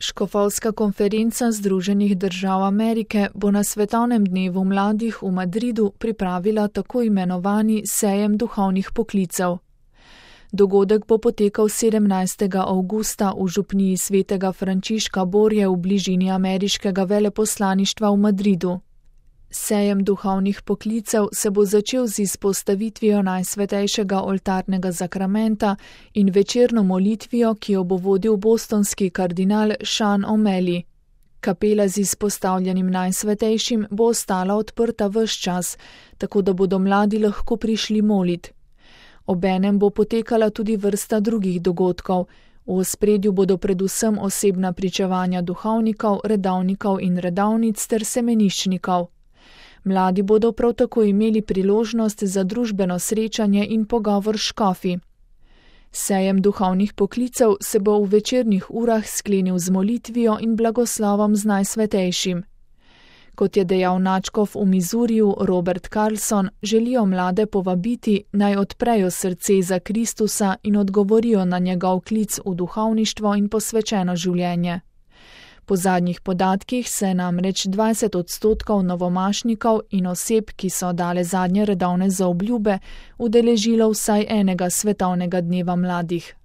Škofovska konferenca Združenih držav Amerike bo na Svetovnem dnevu mladih v Madridu pripravila tako imenovani sejem duhovnih poklicev. Dogodek bo potekal 17. avgusta v župniji svetega Frančiška Borje v bližini ameriškega veleposlaništva v Madridu. Sejem duhovnih poklicev se bo začel z izpostavitvijo najsvetejšega oltarnega zakramenta in večerno molitvijo, ki jo bo vodil bostonski kardinal Sean O'Malley. Kapela z izpostavljenim najsvetejšim bo ostala odprta ves čas, tako da bodo mladi lahko prišli molit. Obenem bo potekala tudi vrsta drugih dogodkov. V ospredju bodo predvsem osebna pričevanja duhovnikov, redovnikov in redovnic ter semeniščnikov. Mladi bodo prav tako imeli priložnost za družbeno srečanje in pogovor s škofi. Sejem duhovnih poklicev se bo v večernih urah sklenil z molitvijo in blagoslovom z najsvetejšim. Kot je dejal nadškof v Missouriju Robert Carlson, želijo mlade povabiti, naj odprejo srce za Kristusa in odgovorijo na njegov klic v duhovništvo in posvečeno življenje. Po zadnjih podatkih se namreč 20% novomašnikov in oseb, ki so dale zadnje redovne zaobljube, udeležilo vsaj enega svetovnega dneva mladih.